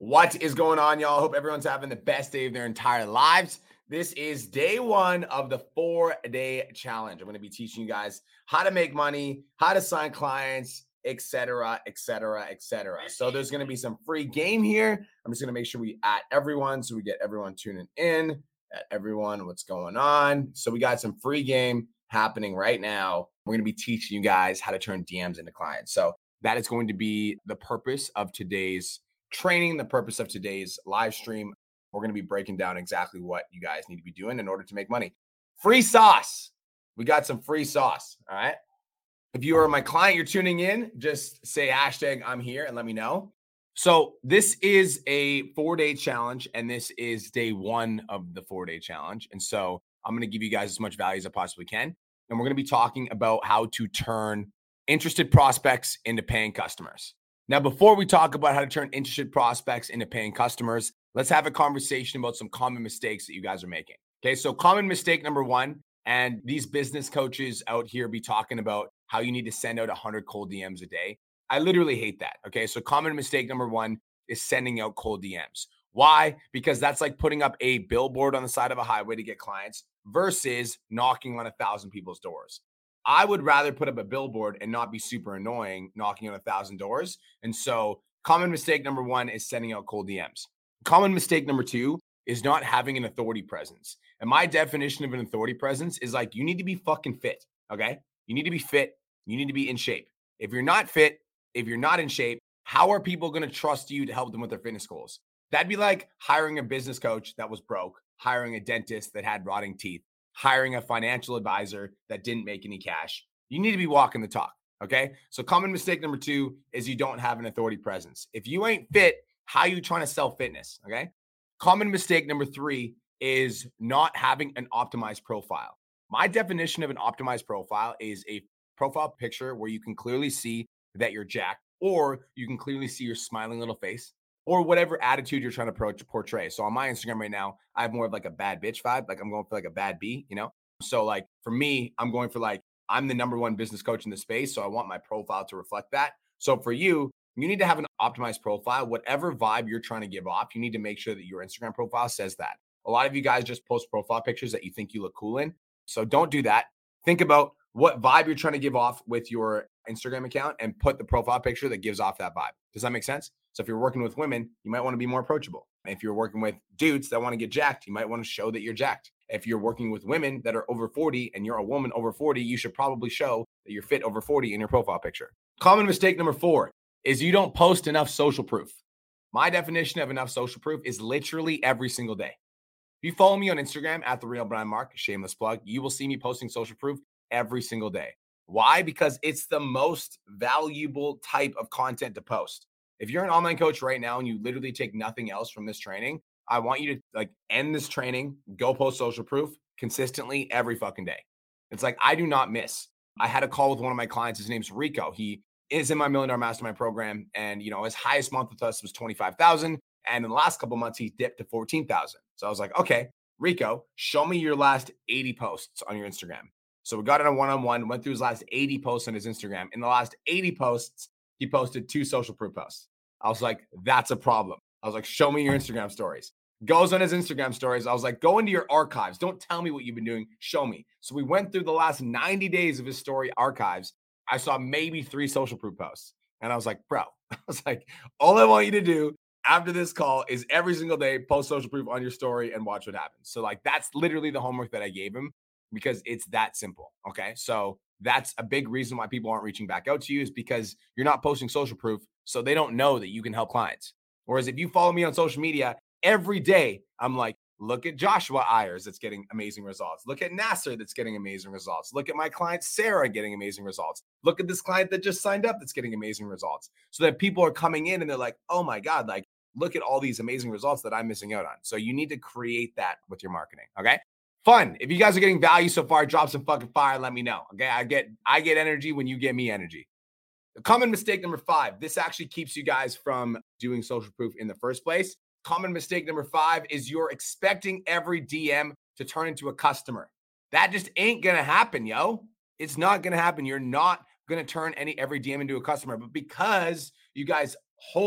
What is going on, y'all? Hope everyone's having the best day of their entire lives. This is day one of the 4-day challenge. I'm going to be teaching you guys how to make money, how to sign clients, etc., etc., etc. So there's going to be some free game here. I'm just going to make sure we at everyone so we get everyone tuning in. At everyone, what's going on? So we got some free game happening right now. We're going to be teaching you guys how to turn DMs into clients. So that is going to be the purpose of today's training, the purpose of today's live stream. We're going to be breaking down exactly what you guys need to be doing in order to make money. Free sauce. We got some free sauce. All right. If you are my client, you're tuning in, just say hashtag I'm here and let me know. So this is a 4-day challenge, and this is day one of the 4-day challenge. And so I'm going to give you guys as much value as I possibly can. And we're going to be talking about how to turn interested prospects into paying customers. Now, before we talk about how to turn interested prospects into paying customers, let's have a conversation about some common mistakes that you guys are making. Okay, so common mistake number one, and these business coaches out here be talking about how you need to send out 100 cold DMs a day. I literally hate that. Okay, so common mistake number one is sending out cold DMs. Why? Because that's like putting up a billboard on the side of a highway to get clients versus knocking on 1,000 people's doors. I would rather put up a billboard and not be super annoying knocking on 1,000 doors. And so common mistake number one is sending out cold DMs. Common mistake number two is not having an authority presence. And my definition of an authority presence is like, you need to be fucking fit. Okay. You need to be fit. You need to be in shape. If you're not fit, if you're not in shape, how are people going to trust you to help them with their fitness goals? That'd be like hiring a business coach that was broke, hiring a dentist that had rotting teeth, hiring a financial advisor that didn't make any cash. You need to be walking the talk. Okay. So common mistake number two is you don't have an authority presence. If you ain't fit, how are you trying to sell fitness? Okay. Common mistake number three is not having an optimized profile. My definition of an optimized profile is a profile picture where you can clearly see that you're jacked, or you can clearly see your smiling little face, or whatever attitude you're trying to portray. So on my Instagram right now, I have more of like a bad bitch vibe. Like I'm going for like a bad B, you know? So like for me, I'm going for like, I'm the number one business coach in the space. So I want my profile to reflect that. So for you, you need to have an optimized profile. Whatever vibe you're trying to give off, you need to make sure that your Instagram profile says that. A lot of you guys just post profile pictures that you think you look cool in. So don't do that. Think about what vibe you're trying to give off with your Instagram account and put the profile picture that gives off that vibe. Does that make sense? So if you're working with women, you might want to be more approachable. If you're working with dudes that want to get jacked, you might want to show that you're jacked. If you're working with women that are over 40 and you're a woman over 40, you should probably show that you're fit over 40 in your profile picture. Common mistake number four is you don't post enough social proof. My definition of enough social proof is literally every single day. If you follow me on Instagram at The Real Brian Mark, shameless plug, you will see me posting social proof every single day. Why? Because it's the most valuable type of content to post. If you're an online coach right now and you literally take nothing else from this training, I want you to like end this training, go post social proof consistently every fucking day. It's like, I do not miss. I had a call with one of my clients. His name's Rico. He is in my $1 Million Mastermind program. And, you know, his highest month with us was 25,000. And in the last couple of months, he dipped to 14,000. So I was like, okay, Rico, show me your last 80 posts on your Instagram. So we got in a one-on-one, went through his last 80 posts on his Instagram. In the last 80 posts, he posted 2 social proof posts. I was like, that's a problem. I was like, show me your Instagram stories. Goes on his Instagram stories. I was like, go into your archives. Don't tell me what you've been doing. Show me. So we went through the last 90 days of his story archives. I saw maybe 3 social proof posts. And I was like, bro, I was like, all I want you to do after this call is every single day post social proof on your story and watch what happens. So like, that's literally the homework that I gave him because it's that simple. Okay. So that's a big reason why people aren't reaching back out to you is because you're not posting social proof. So they don't know that you can help clients. Whereas if you follow me on social media every day, I'm like, look at Joshua Ayers that's getting amazing results. Look at Nasser that's getting amazing results. Look at my client Sarah getting amazing results. Look at this client that just signed up that's getting amazing results. So that people are coming in and they're like, oh my God, like look at all these amazing results that I'm missing out on. So you need to create that with your marketing. Okay. Fun. If you guys are getting value so far, drop some fucking fire. Let me know. Okay. I get energy when you get me energy. Common mistake number 5. This actually keeps you guys from doing social proof in the first place. Common mistake number 5 is you're expecting every DM to turn into a customer. That just ain't going to happen, yo. It's not going to happen. You're not going to turn every DM into a customer. But because you guys hope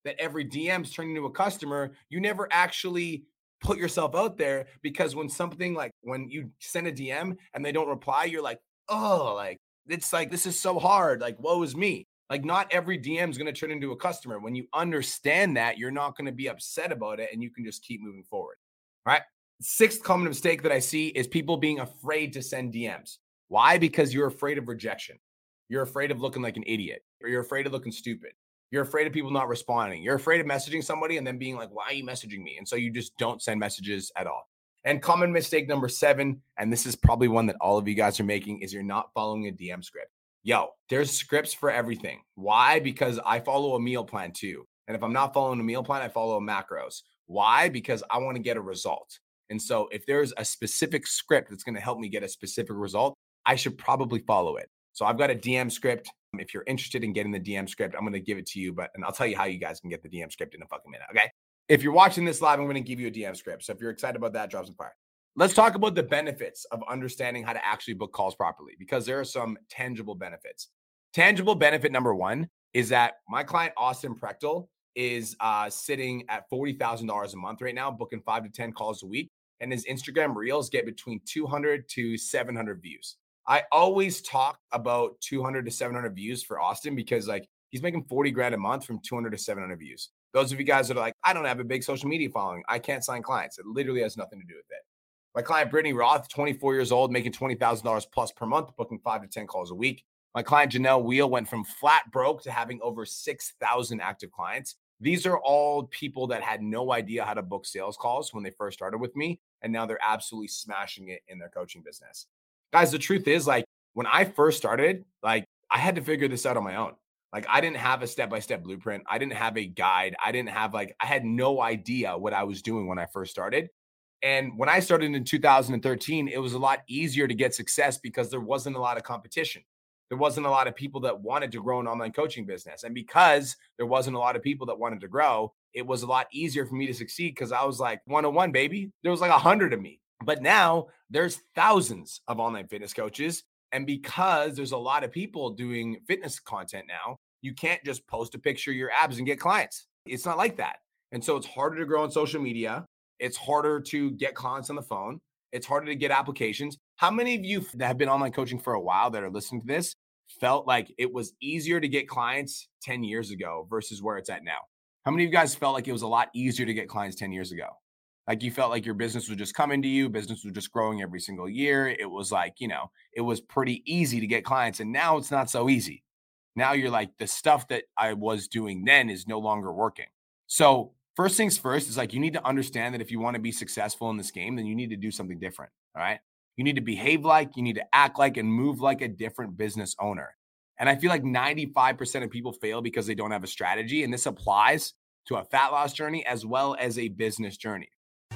that every DM's turning into a customer, you never actually put yourself out there, because when something like when you send a DM and they don't reply, you're like, oh, like it's like this is so hard. Like, woe is me. Like, not every DM is going to turn into a customer. When you understand that, you're not going to be upset about it and you can just keep moving forward. All right. Sixth common mistake that I see is people being afraid to send DMs. Why? Because you're afraid of rejection. You're afraid of looking like an idiot, or you're afraid of looking stupid. You're afraid of people not responding. You're afraid of messaging somebody and then being like, why are you messaging me? And so you just don't send messages at all. And common mistake number 7, and this is probably one that all of you guys are making, is you're not following a DM script. Yo, there's scripts for everything. Why? Because I follow a meal plan too. And if I'm not following a meal plan, I follow macros. Why? Because I want to get a result. And so if there's a specific script that's going to help me get a specific result, I should probably follow it. So I've got a DM script. If you're interested in getting the DM script, I'm going to give it to you, and I'll tell you how you guys can get the DM script in a fucking minute. Okay. If you're watching this live, I'm going to give you a DM script. So if you're excited about that, drop some fire. Let's talk about the benefits of understanding how to actually book calls properly, because there are some tangible benefits. Tangible benefit number 1 is that my client, Austin Prechtel, is sitting at $40,000 a month right now, booking 5 to 10 calls a week. And his Instagram reels get between 200 to 700 views. I always talk about 200 to 700 views for Austin, because like he's making 40 grand a month from 200 to 700 views. Those of you guys that are like, I don't have a big social media following, I can't sign clients. It literally has nothing to do with it. My client, Brittany Roth, 24 years old, making $20,000 plus per month, booking 5 to 10 calls a week. My client, Janelle Wheel, went from flat broke to having over 6,000 active clients. These are all people that had no idea how to book sales calls when they first started with me. And now they're absolutely smashing it in their coaching business. Guys, the truth is, like, when I first started, like, I had to figure this out on my own. Like, I didn't have a step-by-step blueprint. I didn't have a guide. I had no idea what I was doing when I first started. And when I started in 2013, it was a lot easier to get success because there wasn't a lot of competition. There wasn't a lot of people that wanted to grow an online coaching business. And because there wasn't a lot of people that wanted to grow, it was a lot easier for me to succeed, because I was like 101, baby. There was like 100 of me. But now there's thousands of online fitness coaches. And because there's a lot of people doing fitness content now, you can't just post a picture of your abs and get clients. It's not like that. And so it's harder to grow on social media. It's harder to get clients on the phone. It's harder to get applications. How many of you that have been online coaching for a while that are listening to this felt like it was easier to get clients 10 years ago versus where it's at now? How many of you guys felt like it was a lot easier to get clients 10 years ago? Like, you felt like your business was just coming to you. Business was just growing every single year. It was like, it was pretty easy to get clients. And now it's not so easy. Now you're like, the stuff that I was doing then is no longer working. So first things first is like, you need to understand that if you want to be successful in this game, then you need to do something different. All right. You need to behave like, you need to act like, and move like a different business owner. And I feel like 95% of people fail because they don't have a strategy. And this applies to a fat loss journey as well as a business journey.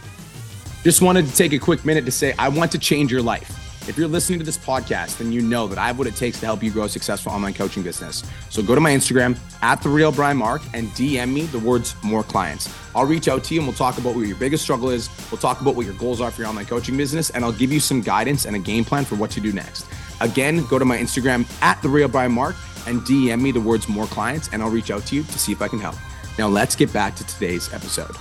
Just wanted to take a quick minute to say, I want to change your life. If you're listening to this podcast, then you know that I have what it takes to help you grow a successful online coaching business. So go to my Instagram @TheRealBrianMark and DM me the words "more clients." I'll reach out to you and we'll talk about what your biggest struggle is. We'll talk about what your goals are for your online coaching business, and I'll give you some guidance and a game plan for what to do next. Again, go to my Instagram @TheRealBrianMark and DM me the words "more clients," and I'll reach out to you to see if I can help. Now let's get back to today's episode.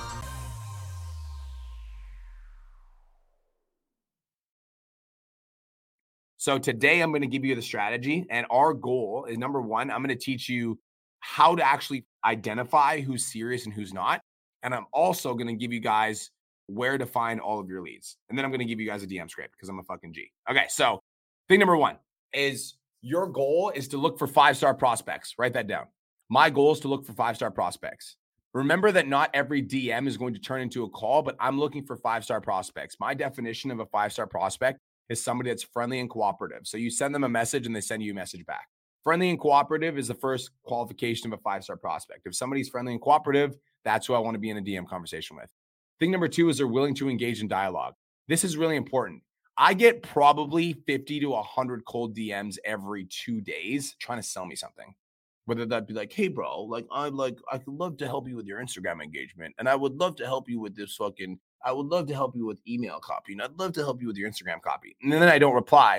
So today I'm going to give you the strategy, and our goal is, number 1, I'm going to teach you how to actually identify who's serious and who's not. And I'm also going to give you guys where to find all of your leads. And then I'm going to give you guys a DM script because I'm a fucking G. Okay. So thing number 1 is, your goal is to look for 5-star prospects. Write that down. My goal is to look for 5-star prospects. Remember that not every DM is going to turn into a call, but I'm looking for 5-star prospects. My definition of a 5-star prospect is somebody that's friendly and cooperative. So you send them a message and they send you a message back. Friendly and cooperative is the first qualification of a 5-star prospect. If somebody's friendly and cooperative, that's who I want to be in a DM conversation with. Thing number 2 is they're willing to engage in dialogue. This is really important. I get probably 50 to 100 cold DMs every 2 days trying to sell me something. Whether that be like, hey, bro, I could love to help you with your Instagram engagement. And I would love to help you with I would love to help you with email copy. And I'd love to help you with your Instagram copy. And then I don't reply.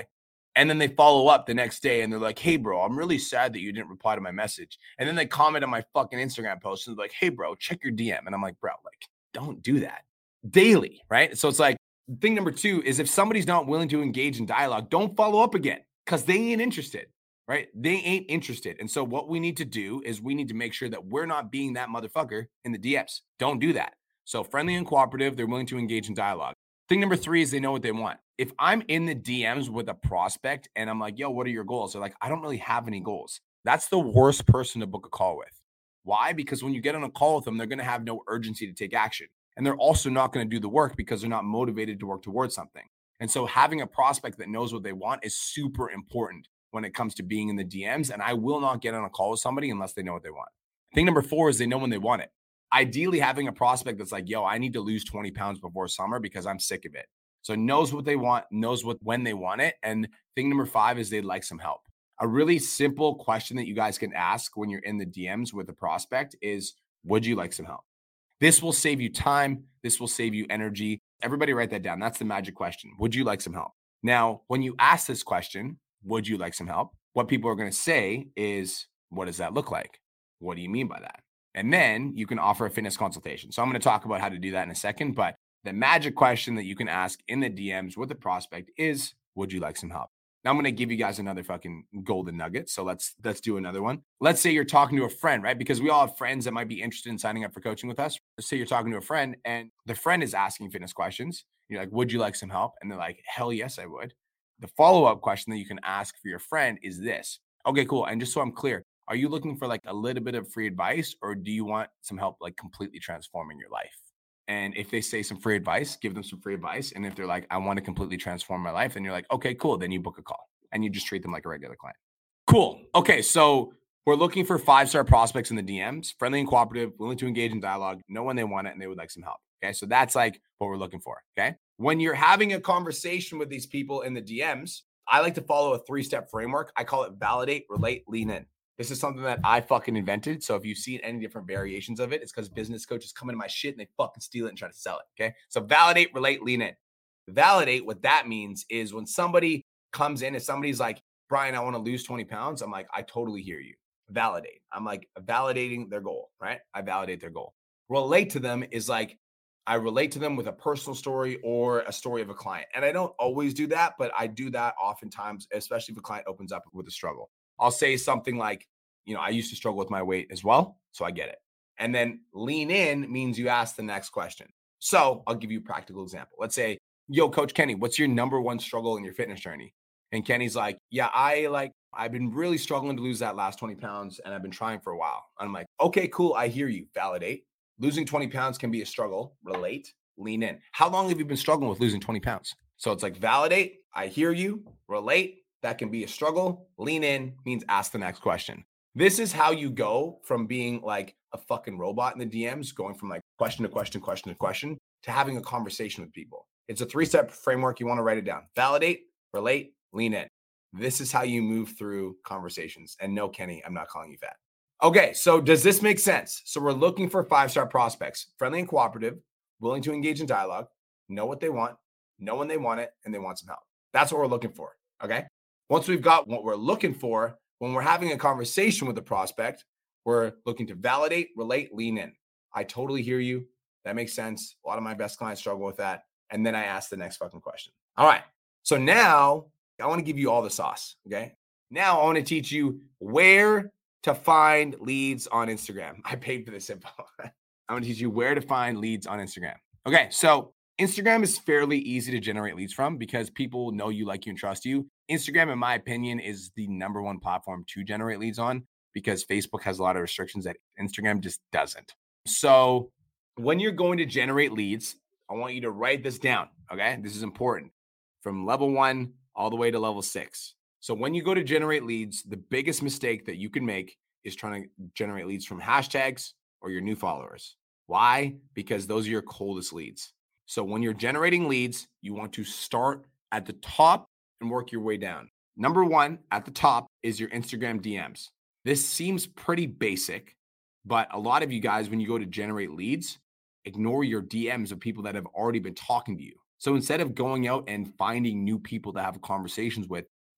And then they follow up the next day and they're like, hey, bro, I'm really sad that you didn't reply to my message. And then they comment on my fucking Instagram post and they're like, hey, bro, check your DM. And I'm like, bro, like, don't do that daily, right? So it's like, thing number two is if somebody's not willing to engage in dialogue, don't follow up again because they ain't interested, right? They ain't interested. And so what we need to do is we need to make sure that we're not being that motherfucker in the DMs. Don't do that. So friendly and cooperative, they're willing to engage in dialogue. Thing number three is they know what they want. If I'm in the DMs with a prospect and I'm like, yo, what are your goals? They're like, I don't really have any goals. That's the worst person to book a call with. Why? Because when you get on a call with them, they're going to have no urgency to take action. And they're also not going to do the work because they're not motivated to work towards something. And so having a prospect that knows what they want is super important when it comes to being in the DMs. And I will not get on a call with somebody unless they know what they want. Thing number four is they know when they want it. Ideally, having a prospect that's like, yo, I need to lose 20 pounds before summer because I'm sick of it. So knows what they want, knows when they want it. And thing number five is they'd like some help. A really simple question that you guys can ask when you're in the DMs with a prospect is, would you like some help? This will save you time. This will save you energy. Everybody write that down. That's the magic question. Would you like some help? Now, when you ask this question, would you like some help? What people are going to say is, what does that look like? What do you mean by that? And then you can offer a fitness consultation. So I'm going to talk about how to do that in a second. But the magic question that you can ask in the DMs with the prospect is, would you like some help? Now I'm going to give you guys another fucking golden nugget. So let's do another one. Let's say you're talking to a friend, right? Because we all have friends that might be interested in signing up for coaching with us. Let's say you're talking to a friend and the friend is asking fitness questions. You're like, would you like some help? And they're like, hell yes, I would. The follow-up question that you can ask for your friend is this. Okay, cool. And just so I'm clear, are you looking for like a little bit of free advice or do you want some help like completely transforming your life? And if they say some free advice, give them some free advice. And if they're like, I want to completely transform my life, then you're like, okay, cool. Then you book a call and you just treat them like a regular client. Cool. Okay. So we're looking for 5-star prospects in the DMs, friendly and cooperative, willing to engage in dialogue, know when they want it, and they would like some help. Okay. So that's like what we're looking for. Okay. When you're having a conversation with these people in the DMs, I like to follow a 3-step framework. I call it validate, relate, lean in. This is something that I fucking invented. So if you've seen any different variations of it, it's because business coaches come into my shit and they fucking steal it and try to sell it. Okay. So validate, relate, lean in. Validate, what that means is when somebody comes in, if somebody's like, Brian, I want to lose 20 pounds. I'm like, I totally hear you. Validate. I'm like validating their goal, right? I validate their goal. Relate to them is like, I relate to them with a personal story or a story of a client. And I don't always do that, but I do that oftentimes, especially if a client opens up with a struggle. I'll say something like, I used to struggle with my weight as well, so I get it. And then lean in means you ask the next question. So I'll give you a practical example. Let's say, yo, Coach Kenny, what's your number one struggle in your fitness journey? And Kenny's like, yeah, I've been really struggling to lose that last 20 pounds and I've been trying for a while. And I'm like, okay, cool. I hear you. Validate. Losing 20 pounds can be a struggle. Relate, lean in. How long have you been struggling with losing 20 pounds? So it's like validate, I hear you, relate, that can be a struggle. Lean in means ask the next question. This is how you go from being like a fucking robot in the DMs, going from like question to question, question to question, to having a conversation with people. It's a 3-step framework. You want to write it down. Validate, relate, lean in. This is how you move through conversations. And no, Kenny, I'm not calling you fat. Okay, so does this make sense? So we're looking for 5-star prospects, friendly and cooperative, willing to engage in dialogue, know what they want, know when they want it, and they want some help. That's what we're looking for, okay? Once we've got what we're looking for, when we're having a conversation with the prospect, we're looking to validate, relate, lean in. I totally hear you. That makes sense. A lot of my best clients struggle with that. And then I ask the next fucking question. All right, so now I want to give you all the sauce, okay? Now I want to teach you where to find leads on Instagram. I paid for this info. I'm going to teach you where to find leads on Instagram. Okay, so Instagram is fairly easy to generate leads from because people know you, like you, and trust you. Instagram, in my opinion, is the number one platform to generate leads on because Facebook has a lot of restrictions that Instagram just doesn't. So when you're going to generate leads, I want you to write this down, okay? This is important. From level 1 all the way to level 6. So when you go to generate leads, the biggest mistake that you can make is trying to generate leads from hashtags or your new followers. Why? Because those are your coldest leads. So when you're generating leads, you want to start at the top and work your way down. Number 1 at the top is your Instagram DMs. This seems pretty basic, but a lot of you guys, when you go to generate leads, ignore your DMs of people that have already been talking to you. So instead of going out and finding new people to have conversations with,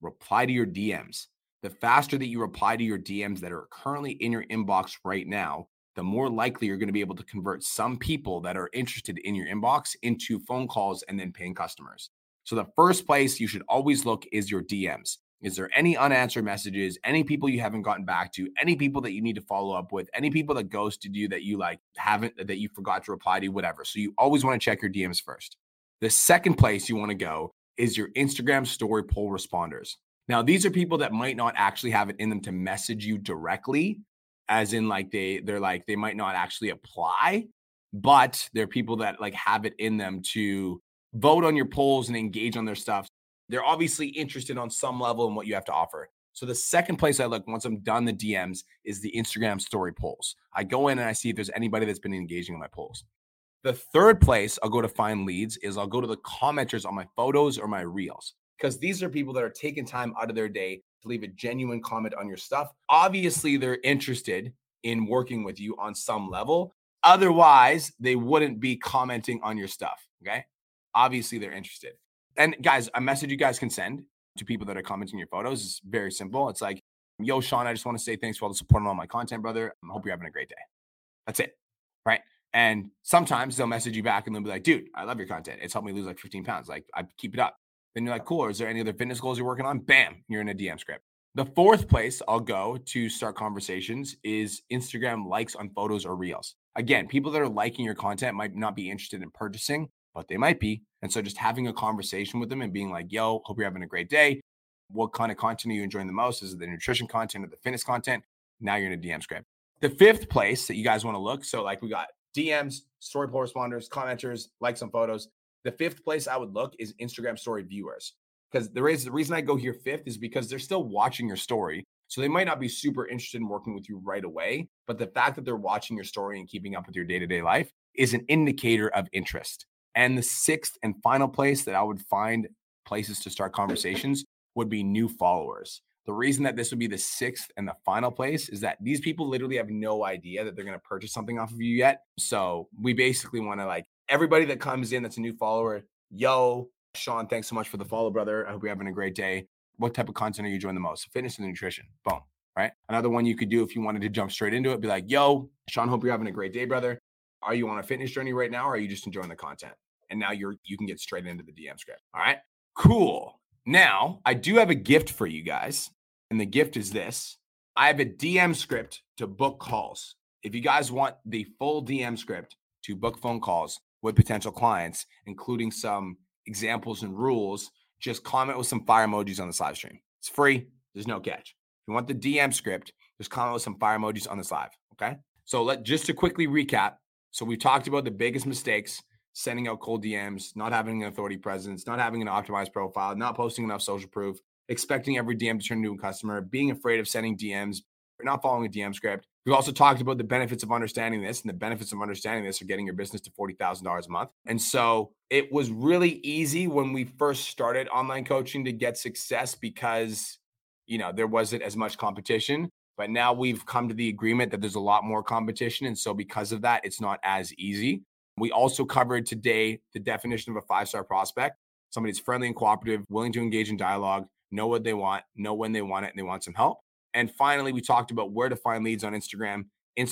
reply to your DMs. The faster that you reply to your DMs that are currently in your inbox right now, the more likely you're going to be able to convert some people that are interested in your inbox into phone calls and then paying customers. So the first place you should always look is your DMs. Is there any unanswered messages, any people you haven't gotten back to, any people that you need to follow up with, any people that ghosted you that you that you forgot to reply to, whatever. So you always want to check your DMs first. The second place you want to go is your Instagram story poll responders. Now, these are people that might not actually have it in them to message you directly, as in they might not actually apply, but they're people that have it in them to vote on your polls and engage on their stuff. They're obviously interested on some level in what you have to offer. So the second place I look once I'm done the DMs is the Instagram story polls. I go in and I see if there's anybody that's been engaging in my polls. The third place I'll go to find leads is I'll go to the commenters on my photos or my reels, because these are people that are taking time out of their day to leave a genuine comment on your stuff. Obviously, they're interested in working with you on some level. Otherwise, they wouldn't be commenting on your stuff, okay? Obviously, they're interested. And guys, a message you guys can send to people that are commenting your photos is very simple. It's like, yo, Sean, I just want to say thanks for all the support on all my content, brother. I hope you're having a great day. That's it, right? And sometimes they'll message you back and they'll be like, dude, I love your content. It's helped me lose 15 pounds. I keep it up. Then you're like, cool. Is there any other fitness goals you're working on? Bam, you're in a DM script. The fourth place I'll go to start conversations is Instagram likes on photos or reels. Again, people that are liking your content might not be interested in purchasing, but they might be. And so just having a conversation with them and being like, yo, hope you're having a great day. What kind of content are you enjoying the most? Is it the nutrition content or the fitness content? Now you're in a DM script. The fifth place that you guys want to look, so we got DMs, story poll responders, commenters, likes on photos. The fifth place I would look is Instagram story viewers, because the reason I go here fifth is because they're still watching your story. So they might not be super interested in working with you right away, but the fact that they're watching your story and keeping up with your day-to-day life is an indicator of interest. And the sixth and final place that I would find places to start conversations would be new followers. The reason that this would be the sixth and the final place is that these people literally have no idea that they're going to purchase something off of you yet. So we basically want to everybody that comes in that's a new follower, yo, Sean, thanks so much for the follow, brother. I hope you're having a great day. What type of content are you enjoying the most? Fitness and nutrition. Boom. Right. Another one you could do if you wanted to jump straight into it, be like, yo, Sean, hope you're having a great day, brother. Are you on a fitness journey right now, or are you just enjoying the content? And now you can get straight into the DM script. All right, cool. Now I do have a gift for you guys. And the gift is this. I have a DM script to book calls. If you guys want the full DM script to book phone calls with potential clients, including some examples and rules, just comment with some fire emojis on this live stream. It's free. There's no catch. If you want the DM script, just comment with some fire emojis on this live. Okay. So just to quickly recap. So we talked about the biggest mistakes: sending out cold DMs, not having an authority presence, not having an optimized profile, not posting enough social proof, expecting every DM to turn into a customer, being afraid of sending DMs, or not following a DM script. We've also talked about the benefits of understanding this, and the benefits of understanding this are getting your business to $40,000 a month. And so it was really easy when we first started online coaching to get success because, there wasn't as much competition. But now we've come to the agreement that there's a lot more competition. And so because of that, it's not as easy. We also covered today the definition of a 5-star prospect: somebody that's friendly and cooperative, willing to engage in dialogue, know what they want, know when they want it, and they want some help. And finally, we talked about where to find leads on Instagram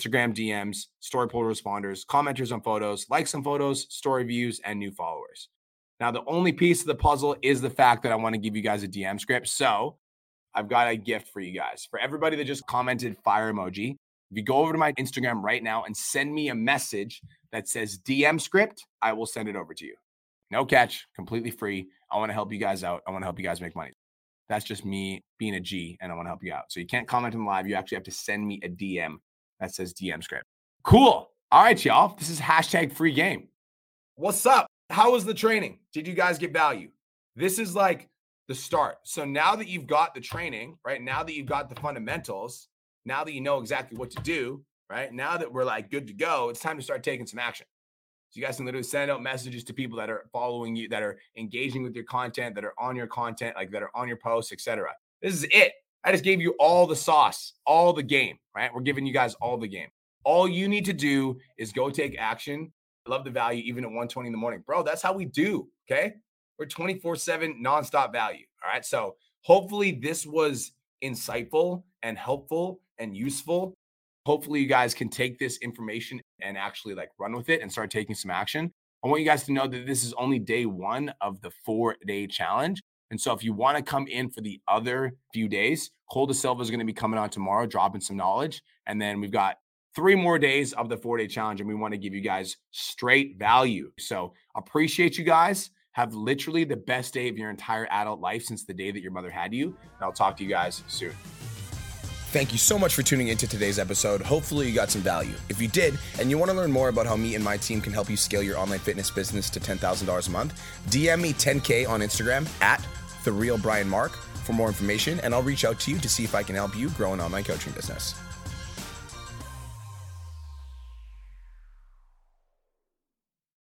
DMs, story poll responders, commenters on photos, likes on photos, story views, and new followers. Now, the only piece of the puzzle is the fact that I want to give you guys a DM script. So I've got a gift for you guys. For everybody that just commented fire emoji, if you go over to my Instagram right now and send me a message that says DM script, I will send it over to you. No catch, completely free. I want to help you guys out. I want to help you guys make money. That's just me being a G, and I want to help you out. So you can't comment on live. You actually have to send me a DM that says DM script. Cool. All right, y'all. This is #free game. What's up? How was the training? Did you guys get value? This is the start. So now that you've got the training, right? Now that you've got the fundamentals, now that you know exactly what to do, right? Now that we're good to go, it's time to start taking some action. So you guys can literally send out messages to people that are following you, that are engaging with your content, that are on your content, that are on your posts, etc. This is it. I just gave you all the sauce, all the game, right? We're giving you guys all the game. All you need to do is go take action. I love the value even at 1:20 in the morning. Bro, that's how we do, okay? We're 24/7 nonstop value, all right? So Hopefully this was insightful and helpful and useful. Hopefully you guys can take this information and actually like run with it and start taking some action. I want you guys to know that this is only day one of the 4-day challenge. And so if you want to come in for the other few days, Cole De Silva is going to be coming on tomorrow, dropping some knowledge. And then we've got 3 more days of the 4-day challenge, and we want to give you guys straight value. So appreciate you guys. Have literally the best day of your entire adult life since the day that your mother had you. And I'll talk to you guys soon. Thank you so much for tuning into today's episode. Hopefully you got some value. If you did, and you want to learn more about how me and my team can help you scale your online fitness business to $10,000 a month, DM me 10K on Instagram at TheRealBrianMark for more information, and I'll reach out to you to see if I can help you grow an online coaching business.